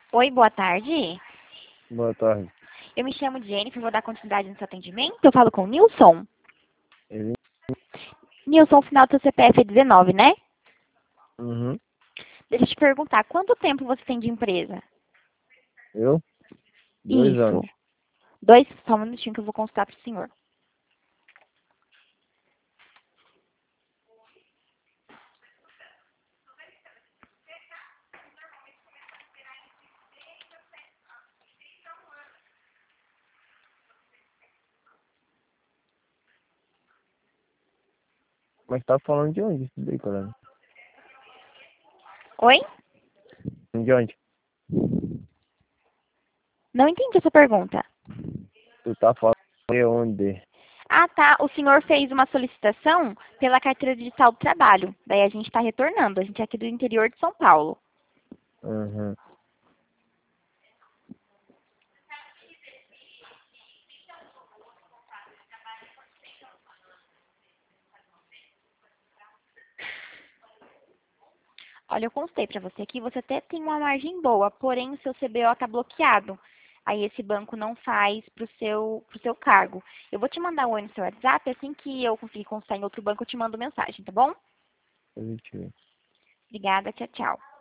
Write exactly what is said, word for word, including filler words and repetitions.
Oi, boa tarde. Boa tarde. Eu me chamo Jennifer, vou dar continuidade no seu atendimento. Eu falo com o Nilson. Ele... Nilson, o final do seu C P F é dezenove, né? Uhum. Deixa eu te perguntar, quanto tempo você tem de empresa? Eu? Dois anos. Isso. Dois, só um minutinho que eu vou consultar para o senhor. Mas tá falando de onde isso daí, cara? Oi? De onde? Não entendi essa pergunta. Tu tá falando de onde? Ah, tá. O senhor fez uma solicitação pela carteira digital do trabalho. Daí a gente está retornando. A gente é aqui do interior de São Paulo. Uhum. Olha, eu constei para você aqui, você até tem uma margem boa, porém o seu C B O está bloqueado. Aí esse banco não faz para o seu, pro seu cargo. Eu vou te mandar um oi no seu WhatsApp, assim que eu conseguir constar em outro banco, eu te mando mensagem, tá bom? Positivo. Obrigada, tchau, tchau.